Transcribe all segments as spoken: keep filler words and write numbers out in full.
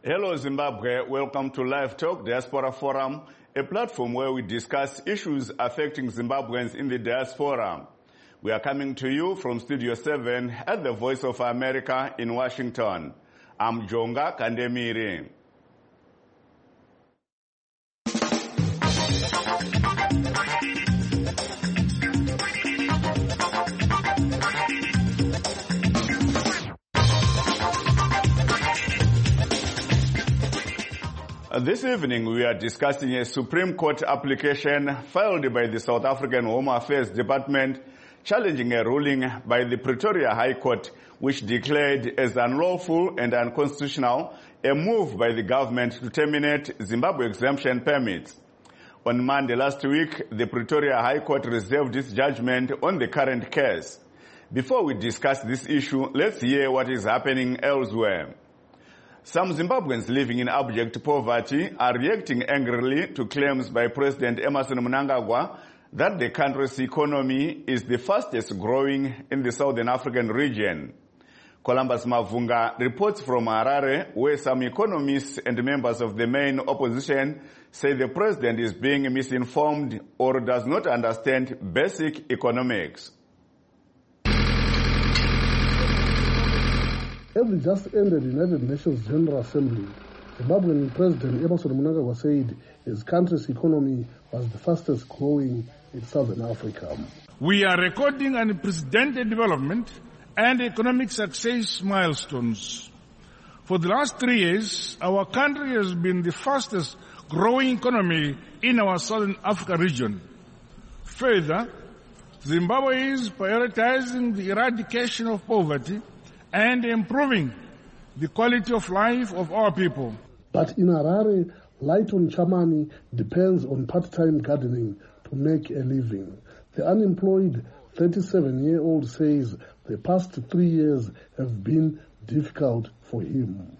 Hello Zimbabwe, welcome to Live Talk Diaspora Forum, a platform where we discuss issues affecting Zimbabweans in the diaspora. We are coming to you from Studio seven at the Voice of America in Washington. I'm Jonga Kandemiri. This evening we are discussing a Supreme Court application filed by the South African Home Affairs Department challenging a ruling by the Pretoria High Court which declared as unlawful and unconstitutional a move by the government to terminate Zimbabwe exemption permits. On Monday last week, the Pretoria High Court reserved its judgment on the current case. Before we discuss this issue, let's hear what is happening elsewhere. Some Zimbabweans living in abject poverty are reacting angrily to claims by President Emmerson Mnangagwa that the country's economy is the fastest growing in the Southern African region. Columbus Mavunga reports from Harare, where some economists and members of the main opposition say the president is being misinformed or does not understand basic economics. Having just ended the United Nations General Assembly, Zimbabwean President Emmerson Mnangagwa said his country's economy was the fastest growing in Southern Africa. We are recording unprecedented development and economic success milestones. For the last three years, our country has been the fastest growing economy in our Southern Africa region. Further, Zimbabwe is prioritizing the eradication of poverty and improving the quality of life of our people. But in Harare, Lighton Chamani depends on part-time gardening to make a living. The unemployed thirty-seven-year-old says the past three years have been difficult for him.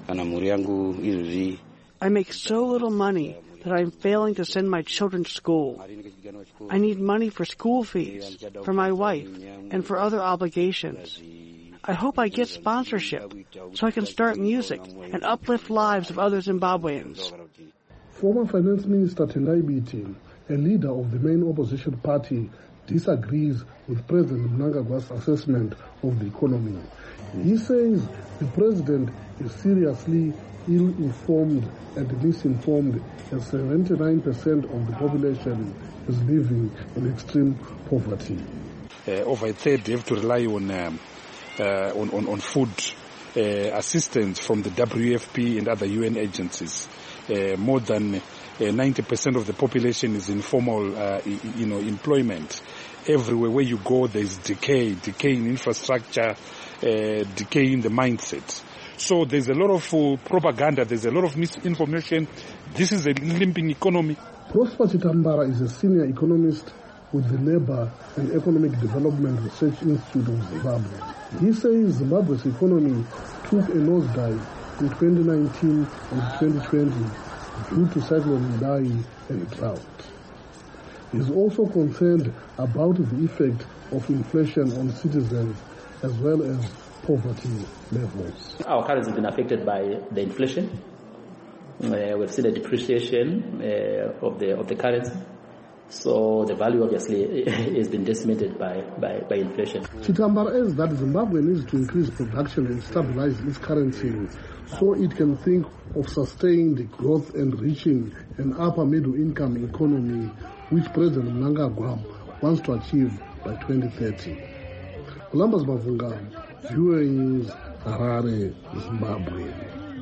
I make so little money that I'm failing to send my children to school. I need money for school fees, for my wife, and for other obligations. I hope I get sponsorship so I can start music and uplift lives of other Zimbabweans. Former Finance Minister Tendai Biti, a leader of the main opposition party, disagrees with President Mnangagwa's assessment of the economy. He says the president is seriously ill-informed and misinformed as seventy-nine percent of the population is living in extreme poverty. Uh, over a third have to rely on um, Uh, on, on, on food uh, assistance from the W F P and other U N agencies. Uh, more than uh, ninety percent of the population is in formal, uh, you know, employment. Everywhere where you go, there's decay, decay in infrastructure, uh, decay in the mindset. So there's a lot of uh, propaganda, there's a lot of misinformation. This is a limping economy. Prosper Chitambara is a senior economist with the Labour and Economic Development Research Institute of Zimbabwe. He says Zimbabwe's economy took a nosedive in twenty nineteen and twenty twenty due to Cyclone Idai and drought. He is also concerned about the effect of inflation on citizens as well as poverty levels. Our currency has been affected by the inflation. Uh, we've seen a depreciation uh, of the of the currency. So the value obviously has been decimated by, by, by inflation. Chitambara adds that Zimbabwe needs to increase production and stabilize its currency so it can think of sustained growth and reaching an upper middle income economy which President Mnangagwa wants to achieve by twenty thirty. Columbus Mavunga, V O A News, Harare, Zimbabwe.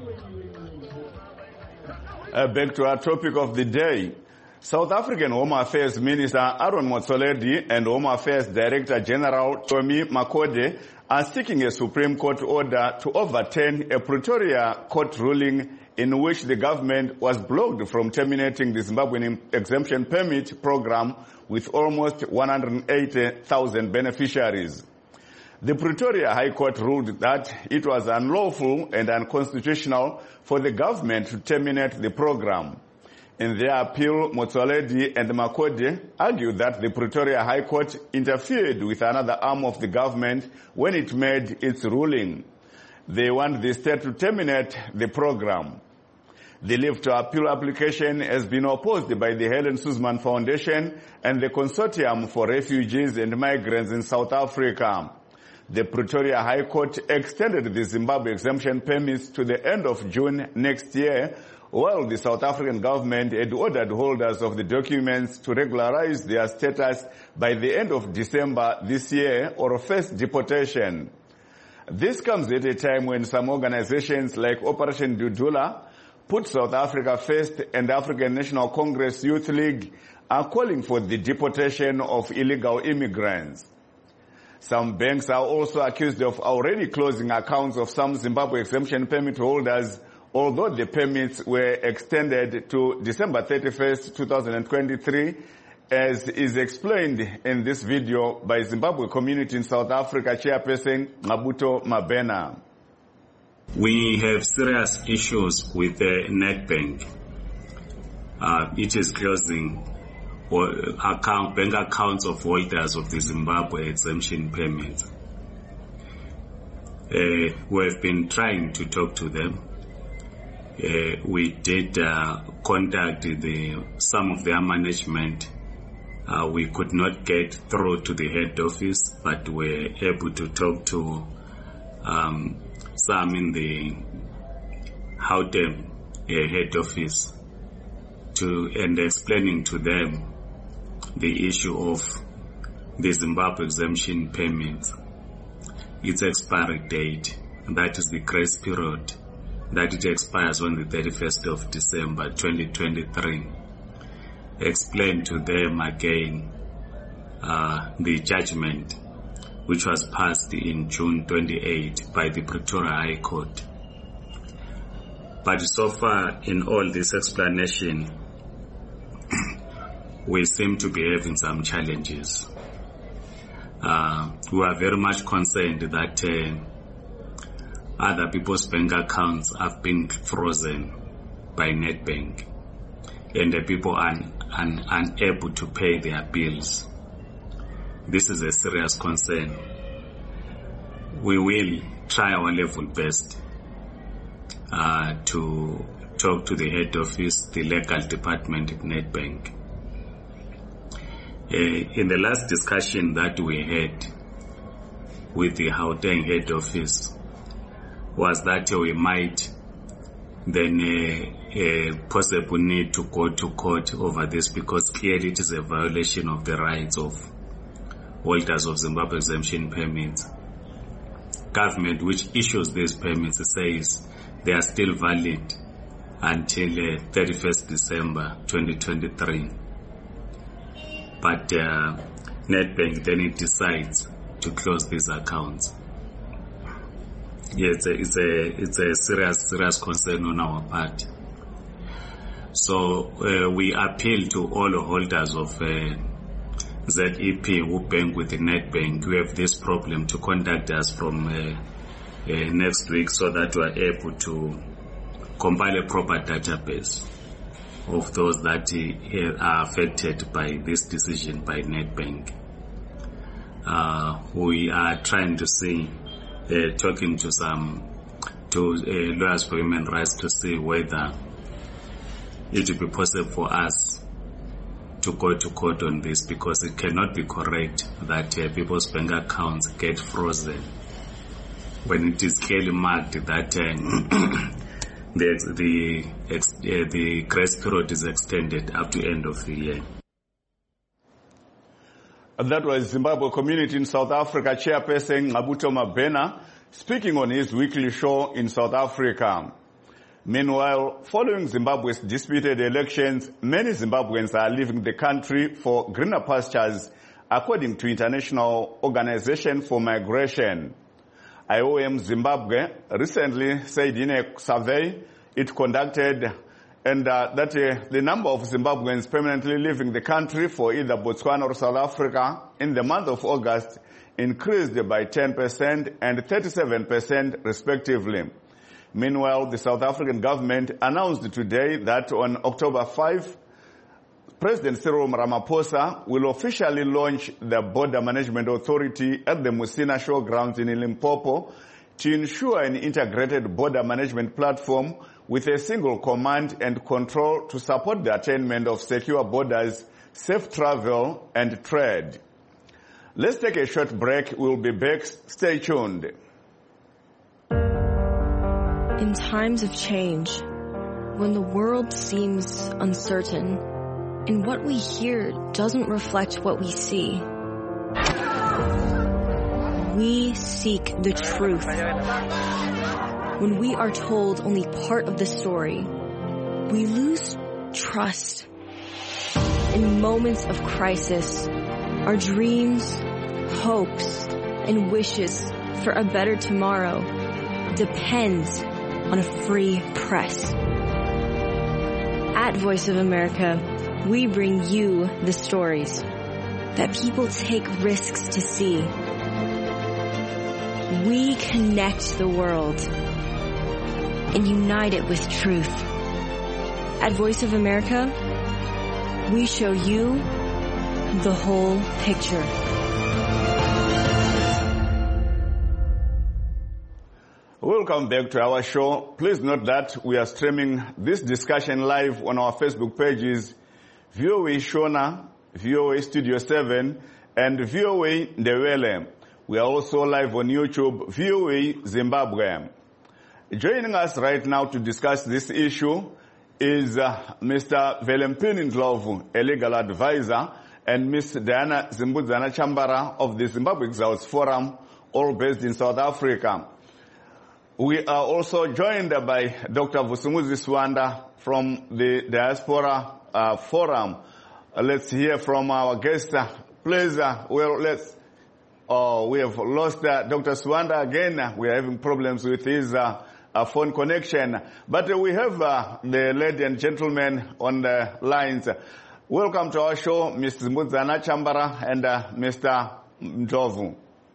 Uh, back to our topic of the day. South African Home Affairs Minister Aaron Motsoaledi and Home Affairs Director General Tommy Makode are seeking a Supreme Court order to overturn a Pretoria court ruling in which the government was blocked from terminating the Zimbabwean exemption permit program with almost one hundred eighty thousand beneficiaries. The Pretoria High Court ruled that it was unlawful and unconstitutional for the government to terminate the program. In their appeal, Motsoaledi and Makode argued that the Pretoria High Court interfered with another arm of the government when it made its ruling. They want the state to terminate the program. The leave to appeal application has been opposed by the Helen Suzman Foundation and the Consortium for Refugees and Migrants in South Africa. The Pretoria High Court extended the Zimbabwe exemption permits to the end of June next year, while the South African government had ordered holders of the documents to regularize their status by the end of December this year or face deportation. This comes at a time when some organizations like Operation Dudula, Put South Africa First, and African National Congress Youth League are calling for the deportation of illegal immigrants. Some banks are also accused of already closing accounts of some Zimbabwe exemption permit holders, although the permits were extended to December thirty-first, two thousand twenty-three, as is explained in this video by Zimbabwe Community in South Africa chairperson Mabuto Mabena. We have serious issues with the Nedbank. Uh, it is closing or account, bank accounts of holders of the Zimbabwe exemption permits. Uh, we have been trying to talk to them. Uh, we did uh, contact the some of their management. Uh, we could not get through to the head office, but were able to talk to um, some in the Gauteng uh, head office to and explaining to them the issue of the Zimbabwe exemption permits, its expiry date, that is the grace period, that it expires on the thirty-first of December twenty twenty-three. Explain to them again uh, the judgment which was passed in June twenty-eighth by the Pretoria High Court. But so far in all this explanation, we seem to be having some challenges. Uh, we are very much concerned that uh, other people's bank accounts have been frozen by Nedbank, and the people are un, unable to pay their bills. This is a serious concern. We will try our level best uh, to talk to the head office, the legal department at Nedbank. Uh, in the last discussion that we had with the Gauteng head office was that we might then uh, uh, possibly need to go to court over this, because clearly it is a violation of the rights of holders of Zimbabwe exemption permits. Government which issues these permits says they are still valid until uh, thirty-first December twenty twenty-three. But uh, Nedbank then it decides to close these accounts. Yeah, it's a, it's a, it's a serious, serious concern on our part. So uh, we appeal to all holders of uh, Z E P who bank with the Nedbank who have this problem to contact us from uh, uh, next week, so that we are able to compile a proper database of those that uh, are affected by this decision by Nedbank. Uh, we are trying to see, uh, talking to some, to uh, lawyers for human rights to see whether it will be possible for us to go to court on this, because it cannot be correct that uh, people's bank accounts get frozen when it is clearly marked that uh, the the, ex, uh, the grace period is extended up to end of the year. That was Zimbabwe Community in South Africa chairperson Mabuto Mabena speaking on his weekly show in South Africa. Meanwhile, following Zimbabwe's disputed elections, many Zimbabweans are leaving the country for greener pastures, according to International Organization for Migration. I O M Zimbabwe recently said in a survey it conducted and uh, that uh, the number of Zimbabweans permanently leaving the country for either Botswana or South Africa in the month of August increased by ten percent and thirty-seven percent respectively. Meanwhile, the South African government announced today that on October fifth, President Cyril Ramaphosa will officially launch the Border Management Authority at the Musina Showgrounds in Limpopo, to ensure an integrated border management platform with a single command and control to support the attainment of secure borders, safe travel and trade. Let's take a short break. We'll be back. Stay tuned. In times of change, when the world seems uncertain and what we hear doesn't reflect what we see, we seek the truth. When we are told only part of the story, we lose trust. In moments of crisis, our dreams, hopes, and wishes for a better tomorrow depends on a free press. At Voice of America, we bring you the stories that people take risks to see. We connect the world and unite it with truth. At Voice of America, we show you the whole picture. Welcome back to our show. Please note that we are streaming this discussion live on our Facebook pages, V O A Shona, V O A Studio seven, and V O A Ndewele. We are also live on YouTube, V O A Zimbabwe. Joining us right now to discuss this issue is uh, Mister Velempini Ndlovu, a legal advisor, and Miss Diana Zimbudzana Chambara of the Zimbabwe Exiles Forum, all based in South Africa. We are also joined by Doctor Vusumuzi Swanda from the Diaspora uh, Forum. Uh, let's hear from our guest. Uh, please, uh, well, let's, uh, we have lost uh, Doctor Swanda again. Uh, we are having problems with his uh, uh, phone connection. But uh, we have uh, the lady and gentlemen on the lines. Welcome to our show, Mister Zimbudzana Chambara and uh, Mister Ndlovu.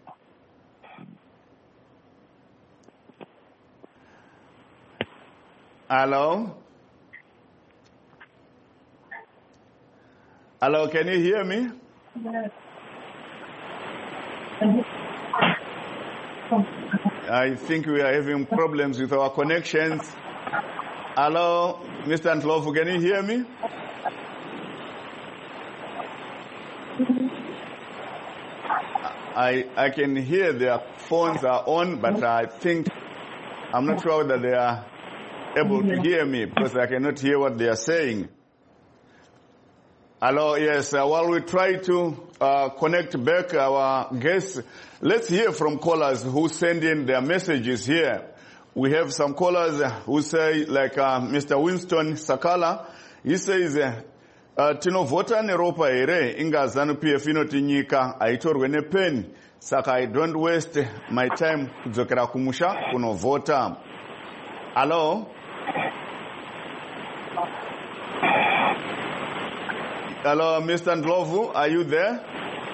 Hello? Hello, can you hear me? Yes. I think we are having problems with our connections. Hello, Mister Ndlovu, can you hear me? I I can hear their phones are on, but I think, I'm not sure whether they are able to hear me because I cannot hear what they are saying. Hello, yes, uh, while we try to uh, connect back our guests, let's hear from callers who send in their messages here. We have some callers who say, like uh, Mister Winston Sakala, he says, uh, tinovota neropa ere inga zanu P F inoti nyika aitorwe ne pen, saka I don't waste my time kudzokera kumusha kunovota. Hello? Hello, Mister Ndlovu, are you there?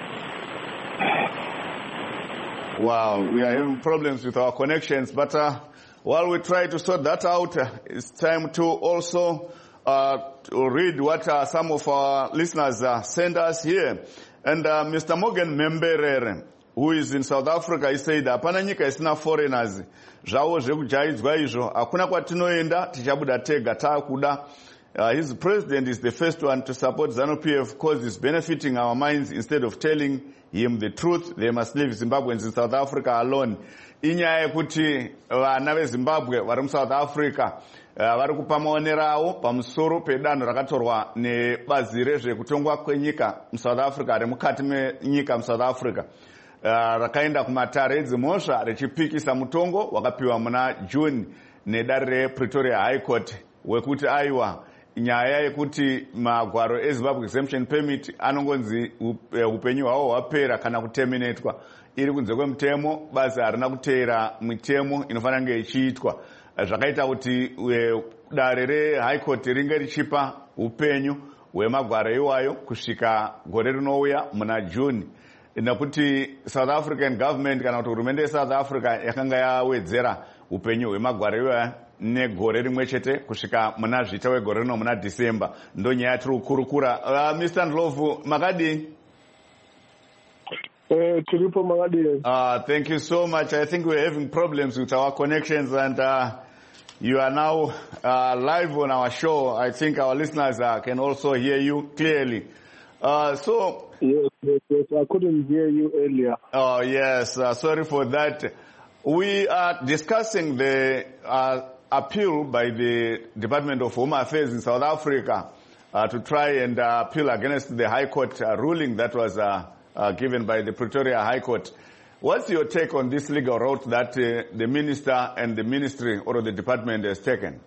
Wow, we are having problems with our connections, but uh, while we try to sort that out, uh, it's time to also uh, to read what uh, some of our listeners uh, sent us here. And uh, Mister Morgan Memberere, who is in South Africa, he said, apana nyika isina foreigners, zvawo zvekujaidzwa izvo, hakuna kwatinoenda, tichabuda tega taakuda. Uh, his president is the first one to support ZANU-P F because it's benefiting our minds instead of telling him the truth. They must leave Zimbabweans in South Africa alone. Inyaya yekuti vana veZimbabwe vari muSouth Africa vari kupa maonero avo pamusoro pedanho rakatorwa nebazi rezvekutongwa kwenyika muSouth Africa, remukati menyika muSouth Africa, rakaenda kumatare edzimhosva richipikisa mutongo wakapiwa muna June nedare rePretoria High Court wekuti aiwa nyaya yekuti magwaro eZimbabwe exemption permit anongonzi upenyu hwavo hwapera kana kuterminatwa iri kunze kwemutemo, basi harina kuteera mitemo inofanira kunge ichiitwa. Zvakaita kuti dare reHigh Court ringe richipa upenyu hwemagwaro iwayo kusvika gore rinouya muna June, nekuti South African government kana kuti hurumende yeSouth Africa yakanga yawedzera upenyu hwemagwaro iwaya negore rimwe chete kusvika muna zvita wegore rino muna December. Ndo nyaya tiri kukurukura. Uh, Mister Ndlovu, makadi? Uh, thank you so much. I think we're having problems with our connections, and uh, you are now uh, live on our show. I think our listeners uh, can also hear you clearly. Uh, so, yes, yes, yes, I couldn't hear you earlier. Oh, yes, uh, sorry for that. We are discussing the uh, appeal by the Department of Home Affairs in South Africa uh, to try and uh, appeal against the High Court uh, ruling that was uh, uh, given by the Pretoria High Court. What's your take on this legal route that uh, the minister and the ministry or the department has taken?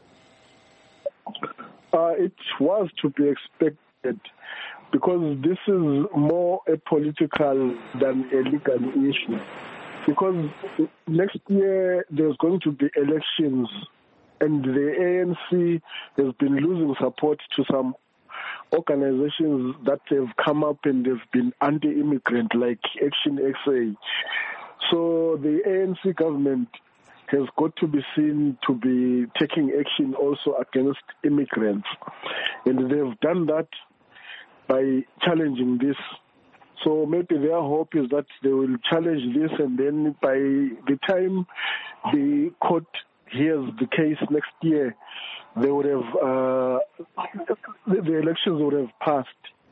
Uh, it was to be expected, because this is more a political than a legal issue. Because next year there's going to be elections, and the A N C has been losing support to some organizations that have come up and have been anti-immigrant, like Action X A. So the A N C government has got to be seen to be taking action also against immigrants. And they've done that by challenging this. So maybe their hope is that they will challenge this, and then by the time the court hears the case next year, they would have uh, the elections would have passed.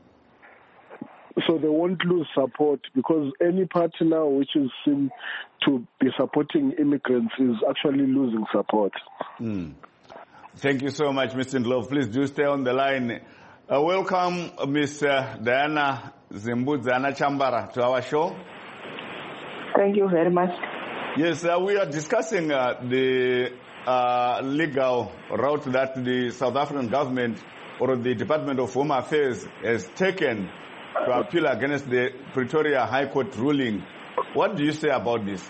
So they won't lose support, because any party now which is seen to be supporting immigrants is actually losing support. Mm. Thank you so much, Mister Ndlovu. Please do stay on the line. Uh, welcome, Miss Uh, Diana Zimbudza Chambara, to our show. Thank you very much. Yes, uh, we are discussing uh, the uh, legal route that the South African government or the Department of Home Affairs has taken to appeal against the Pretoria High Court ruling. What do you say about this?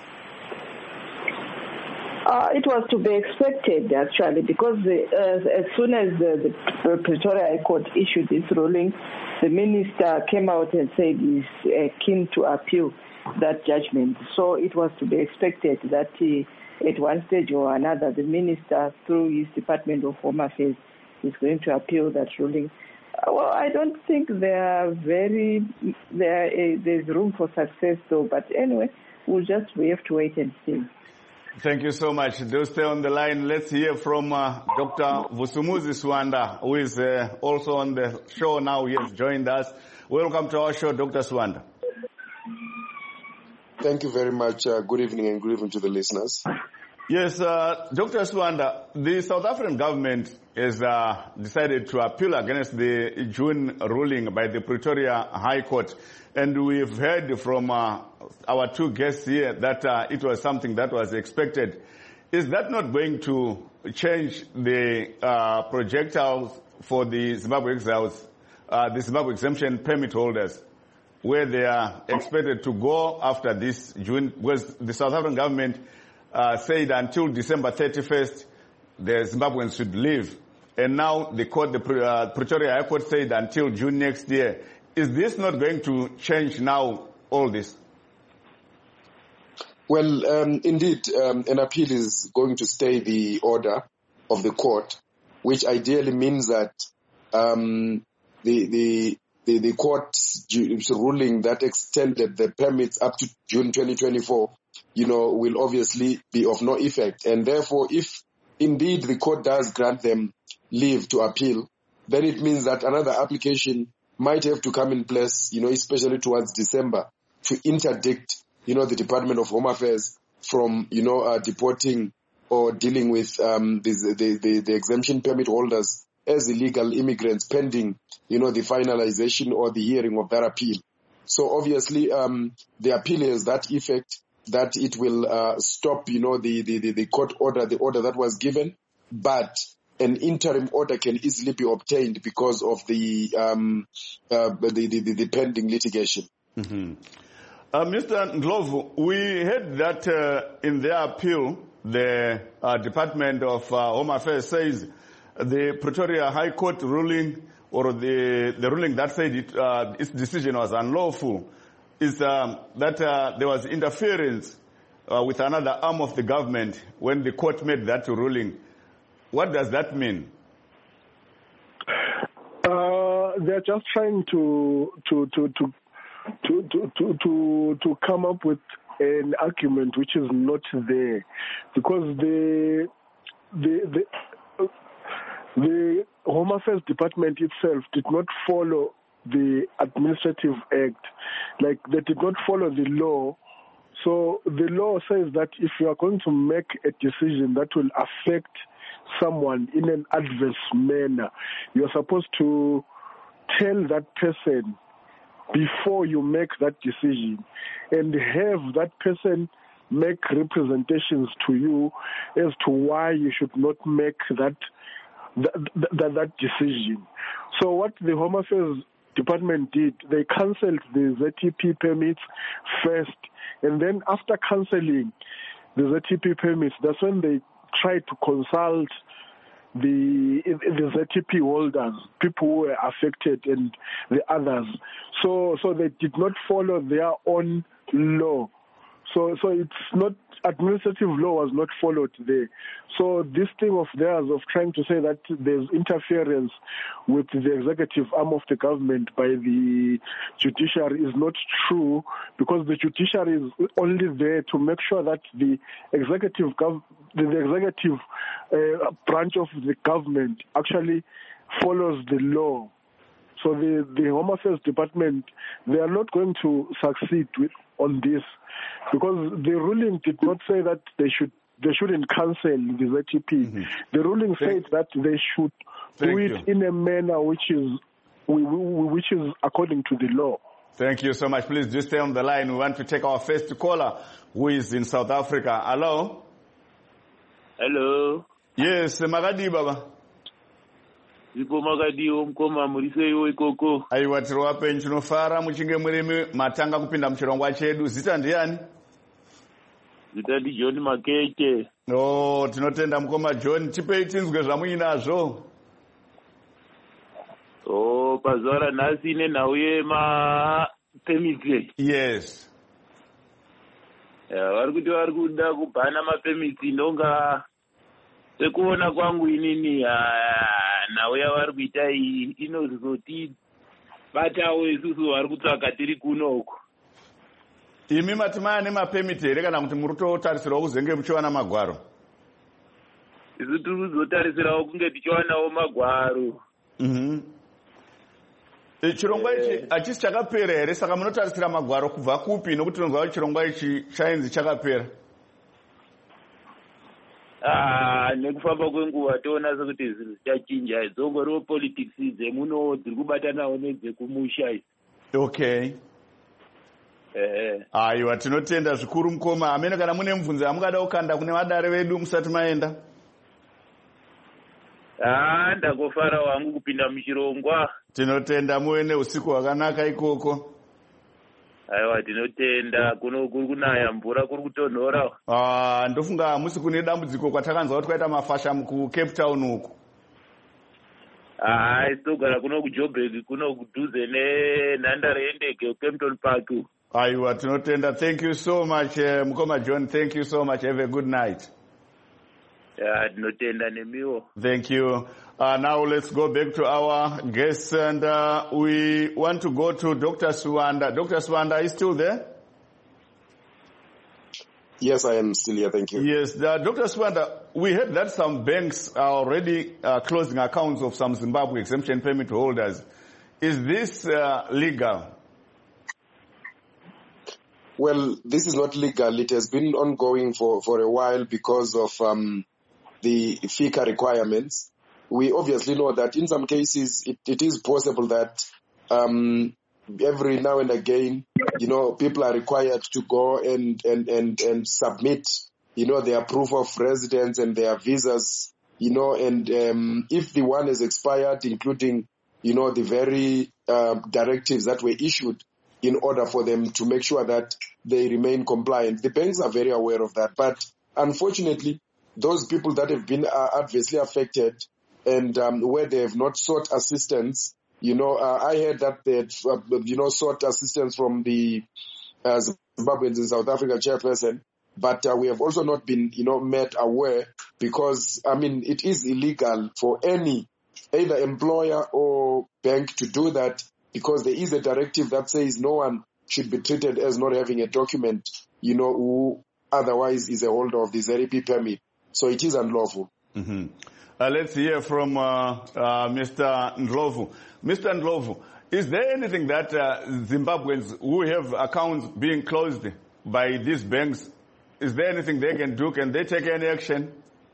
Uh, it was to be expected, actually, because the, uh, as soon as the, the Pretoria High Court issued this ruling, the minister came out and said he's uh, keen to appeal that judgment. So it was to be expected that uh, at one stage or another, the minister, through his Department of Home Affairs, is going to appeal that ruling. Uh, well, I don't think there are very there uh, there's room for success, though. But anyway, we'll just we have to wait and see. Thank you so much. Do stay on the line. Let's hear from uh, Doctor Vusumuzi Swanda, who is uh, also on the show now. He has joined us. Welcome to our show, Doctor Swanda. Thank you very much. Uh, good evening, and good evening to the listeners. Yes, uh, Doctor Swanda, the South African government has uh, decided to appeal against the June ruling by the Pretoria High Court. And we've heard from uh, our two guests here that uh, it was something that was expected. Is that not going to change the uh, projectiles for the Zimbabwe exiles, uh, the Zimbabwe exemption permit holders, where they are expected to go after this June? Because the South African government uh, said until December thirty-first, the Zimbabweans should leave. And now the court, the uh, Pretoria High Court said until June next year. Is this not going to change now, all this? Well, um, indeed, um, an appeal is going to stay the order of the court, which ideally means that um, the, the, the, the court's ruling that extended the permits up to June twenty twenty-four, you know, will obviously be of no effect. And therefore, if indeed the court does grant them leave to appeal, then it means that another application might have to come in place, you know, especially towards December, to interdict, you know, the Department of Home Affairs from, you know, uh, deporting or dealing with um, the, the, the, the exemption permit holders as illegal immigrants pending, you know, the finalization or the hearing of that appeal. So obviously, um, the appeal has that effect that it will uh, stop, you know, the, the, the court order, the order that was given, but an interim order can easily be obtained because of the um, uh, the, the, the pending litigation. Mm-hmm. Uh, Mister Ndlovu, we heard that uh, in their appeal, the uh, Department of uh, Home Affairs says the Pretoria High Court ruling, or the, the ruling that said it, uh, its decision was unlawful, is um, that uh, there was interference uh, with another arm of the government when the court made that ruling. What does that mean? Uh, they're just trying to to to to to to to to, to come up with an argument which is not there, because the the the, the Home Affairs Department itself did not follow the Administrative Act, like they did not follow the law. So the law says that if you are going to make a decision that will affect someone in an adverse manner, you're supposed to tell that person before you make that decision and have that person make representations to you as to why you should not make that that, that, that decision. So what the Home Affairs Department did, they cancelled the Z T P permits first, and then after cancelling the Z T P permits, that's when they tried to consult the the Z T P holders, people who were affected, and the others. So so they did not follow their own law. So so it's not, administrative law was not followed there. So this thing of theirs of trying to say that there's interference with the executive arm of the government by the judiciary is not true, because the judiciary is only there to make sure that the executive gov- the executive uh, branch of the government actually follows the law. So the, the Home Affairs Department, they are not going to succeed with, on this, because the ruling did not say that they should they shouldn't cancel the Z T P. Mm-hmm. The ruling Thank said that they should Thank do it you. in a manner which is which is according to the law. Thank you so much. Please just stay on the line. We want to take our first caller, who is in South Africa. Hello. Hello. Yes, Magadi Baba. Zipo Magadiwo mkoma muriseyo ikoko. Aiwa tiri wapenyu tinofara muchinge murimi matanga kupinda muchirongwa chedu. Zita ndiani? Zita ndi John Makeke. No, tinotenda mukoma John, tipei tinzwe zvamuinazvo. Oh, pazara nhasi nenhauye ma permits. Yes. Yeah, vari kuti vari kuda kubhana mapemiti ndonga sekuona kwangu inini nhau yavari kuita iyi inozoti batawo isusu vari kutsvaka tiri kuno uko. Imi matimaya nemapemiti here kana kuti muri kutotarisirawo kuzenge muchiwana magwaro? Isu tiri kuzotarisirawo kunge tichiwanawo magwaro. Mhm. Chirongwa ichi hachisi chakapera here, saka munotarisira magwaro kubva kupi, nokuti tinonzwa kuti chirongwa ichi chainzi chakapera? Ah, nekufamba kwenguva toona sekuti zvinhu zvichachinja, dzongoriwo politics dzemuno dziri kubatanawo nedzekumusha idzi. Okay. Eh. Aiwa, tinotenda zvikuru mukoma. Amene kana mune mubvunzo yamungada kukanda kune vadare vedu musati maenda? Ah, ndakofara wangu kupinda muchirongwa. Tinotenda muwe neusiku hwakanaka ikoko. Aiwa, tinotenda kuno kuri kunaya mvura kuri kutonhora. Ah, ndofunga hamusi kune dambudziko kwatakanzwa kuti kwaita mafasha mukuCape Town uku. Ah, isitogara kuno kuJoburg kuno kudhuze nenhandare yendege Kempton Park. Aiwa, tinotenda. Thank you so much, uh, Mukoma John. Thank you so much. Have a good night. Yeah, tinotenda nemiwo. Thank you. Uh, now let's go back to our guests, and uh, we want to go to Doctor Suwanda. Doctor Suwanda, are you still there? Yes, I am still here. Thank you. Yes, uh, Doctor Suwanda, we heard that some banks are already uh, closing accounts of some Zimbabwe exemption permit holders. Is this uh, legal? Well, this is not legal. It has been ongoing for, for a while because of um, the FICA requirements. We obviously know that in some cases it, it is possible that um, every now and again, you know, people are required to go and, and, and, and submit, you know, their proof of residence and their visas, you know, and um, if the one is expired, including, you know, the very uh, directives that were issued in order for them to make sure that they remain compliant. The banks are very aware of that. But unfortunately, those people that have been uh, adversely affected and um, where they have not sought assistance, you know, uh, I heard that they had, uh, you know, sought assistance from the uh, Zimbabweans in South Africa chairperson, but uh, we have also not been, you know, made aware because, I mean, it is illegal for any, either employer or bank to do that because there is a directive that says no one should be treated as not having a document, you know, who otherwise is a holder of the Z R P permit. So it is unlawful. Mm-hmm. Uh, let's hear from uh, uh, Mister Ndlovu. Mister Ndlovu, is there anything that uh, Zimbabweans who have accounts being closed by these banks, is there anything they can do? Can they take any action?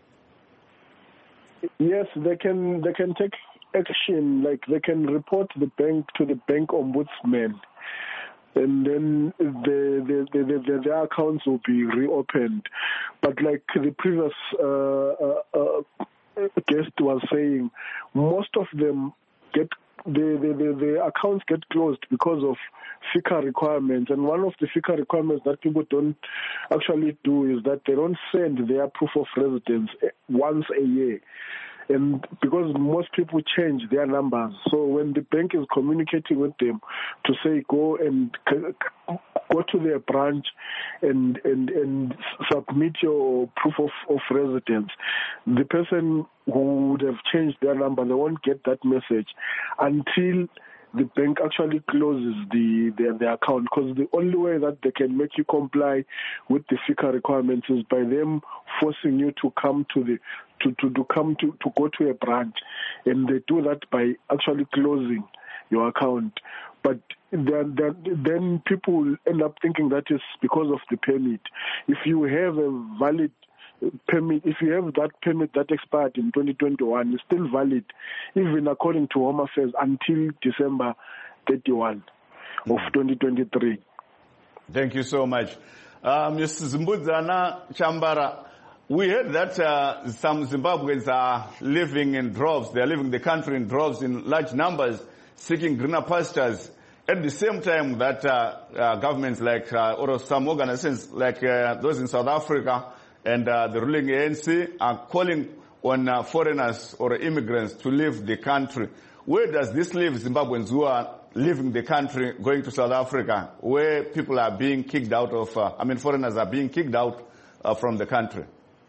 Yes, they can. They can take action. Like they can report the bank to the bank ombudsman, and then the, the, the, the, their accounts will be reopened. But like the previous uh, uh, uh, guest was saying, most of them get the, the, the, the accounts get closed because of FICA requirements. And one of the FICA requirements that people don't actually do is that they don't send their proof of residence once a year. And because most people change their numbers, so when the bank is communicating with them to say go and go to their branch and and, and submit your proof of, of residence, the person who would have changed their number, they won't get that message until the bank actually closes the their, their account, because the only way that they can make you comply with the FICA requirements is by them forcing you to come to the to, to, to come to, to go to a branch, and they do that by actually closing your account. But then, then, then people end up thinking that is because of the permit. If you have a valid permit, if you have that permit that expired in twenty twenty-one, it's still valid, even according to Home Affairs, until December thirty-first of twenty twenty-three. Thank you so much. Uh, Mister Zimbudzana Chambara, we heard that uh, some Zimbabweans are living in droves. They are leaving the country in droves in large numbers, seeking greener pastures. At the same time that uh, uh, governments like, uh, or some organizations like uh, those in South Africa and uh, the ruling A N C are calling on uh, foreigners or immigrants to leave the country. Where does this leave Zimbabweans who are leaving the country, going to South Africa, where people are being kicked out of, uh, I mean foreigners are being kicked out uh, from the country?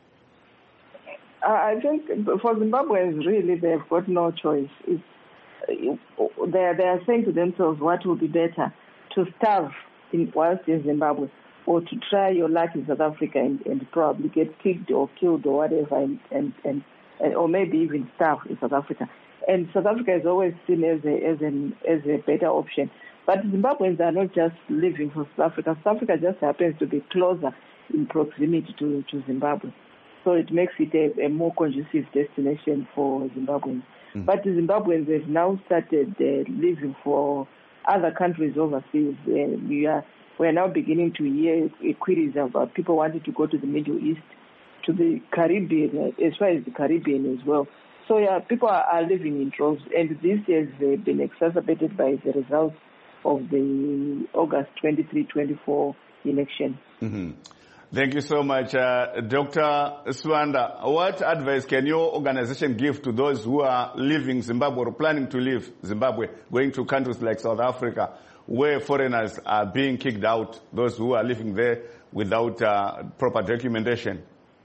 I think for Zimbabweans, really, they've got no choice. It's, they are, they are saying to themselves what would be better, to starve in, whilst in Zimbabwe, or to try your luck in South Africa and, and probably get kicked or killed or whatever, and, and, and, and or maybe even starve in South Africa. And South Africa is always seen as a, as an, as a better option. But Zimbabweans are not just living for South Africa. South Africa just happens to be closer in proximity to, to Zimbabwe. So it makes it a, a more conducive destination for Zimbabweans. Mm. But the Zimbabweans have now started uh, living for other countries overseas. Uh, we are we are now beginning to hear queries about people wanting to go to the Middle East, to the Caribbean, uh, as far as the Caribbean as well. So yeah, people are, are living in droves, and this has uh, been exacerbated by the results of the August twenty-third, twenty-fourth election. Mm-hmm. Thank you so much. Uh, Doctor Swanda, what advice can your organization give to those who are leaving Zimbabwe or planning to leave Zimbabwe, going to countries like South Africa, where foreigners are being kicked out, those who are living there without uh, proper documentation?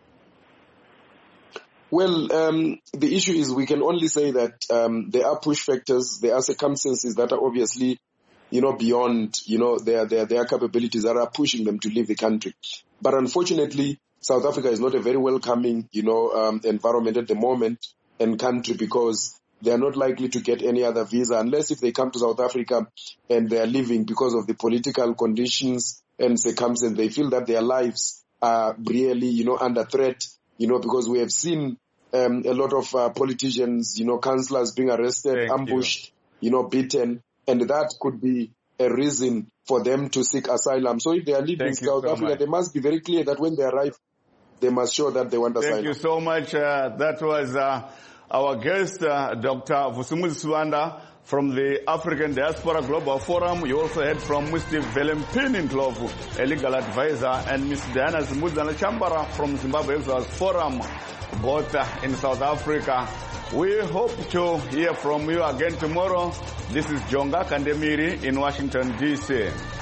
Well, um, the issue is we can only say that um, there are push factors, there are circumstances that are obviously, you know, beyond, you know, their, their, their capabilities that are pushing them to leave the country. But unfortunately, South Africa is not a very welcoming, you know, um, environment at the moment and country, because they are not likely to get any other visa unless if they come to South Africa and they are leaving because of the political conditions and circumstances. They feel that their lives are really, you know, under threat, you know, because we have seen um, a lot of uh, politicians, you know, councillors being arrested, Thank ambushed, you. you know, beaten. And that could be a reason for them to seek asylum. So if they are leaving Thank South so Africa, much. they must be very clear that when they arrive, they must show that they want Thank asylum. you so much. Uh, that was uh, our guest, uh, Doctor Vusumuzi Swanda from the African Diaspora Global Forum. You also heard from Mister Velempini Ndlovu, a legal advisor, and Miz Diana Zimbudzana Chambara from Zimbabwe Exiles Forum, both uh, in South Africa. We hope to hear from you again tomorrow. This is Jonga Kandemiri in Washington, D C